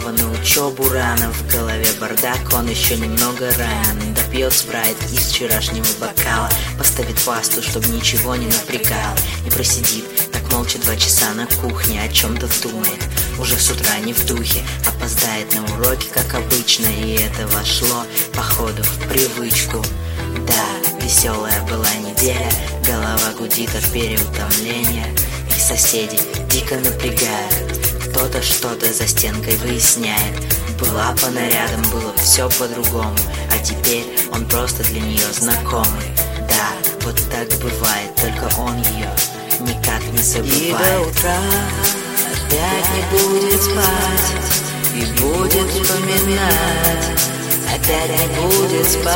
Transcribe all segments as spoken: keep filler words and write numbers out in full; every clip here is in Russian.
снова на учебу рано. В голове бардак, он еще немного ранен. Допьет спрайт из вчерашнего бокала, поставит пасту, чтобы ничего не напрягало, и просидит так молча два часа на кухне, о чем-то думает. Уже с утра не в духе, опоздает на уроки, как обычно, и это вошло, походу, в привычку. Да, веселая была неделя, голова гудит от переутомления, и соседи дико напрягают. Кто-то что-то за стенкой выясняет. Была по нарядам, было все по-другому, а теперь он просто для нее знакомый. Да, вот так бывает, только он ее никак не забывает. И до утра опять не будет спать, и будет вспоминать, опять не будет спать.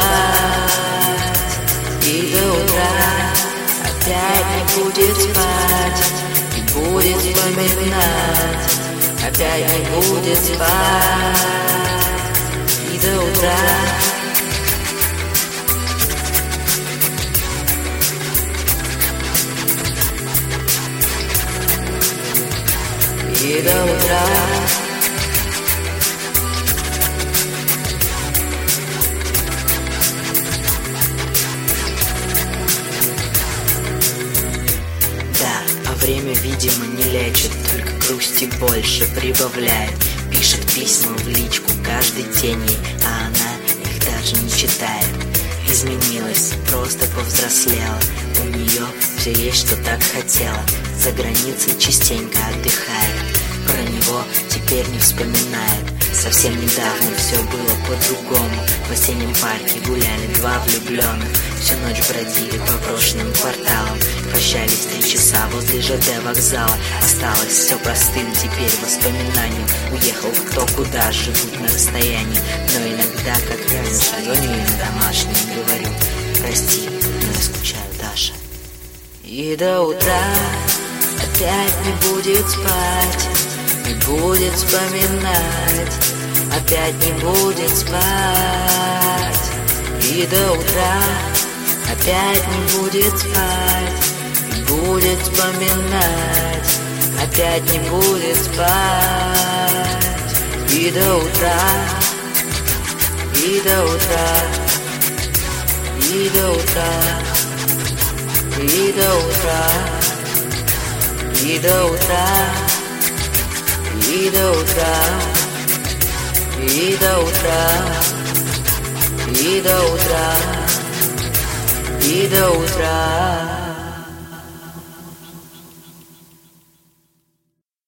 И до утра опять не будет спать, и будет вспоминать, опять не будет спать. И до утра И до утра Да, а время, видимо, не лечит, только грусти больше прибавляет. Пишет письма в личку каждый день ей, а она их даже не читает. Изменилась, просто повзрослела, у нее все есть, что так хотела. За границей частенько отдыхает, про него теперь не вспоминает. Совсем недавно все было по-другому. В осеннем парке гуляли два влюбленных, всю ночь бродили по брошенным кварталам, прощались три часа возле ЖД вокзала. Осталось все простым теперь воспоминанием. Уехал кто куда, живут на расстоянии, но иногда, как раньше, звоню им домашним и говорю: прости, но я скучаю, Даша. И до утра опять не будет спать, не будет вспоминать, опять не будет спать. И до утра опять не будет спать, не будет вспоминать, опять не будет спать. И до утра, и до утра, и до утра, и до утра, и до утра, и до утра, и до утра, и до утра, и до утра.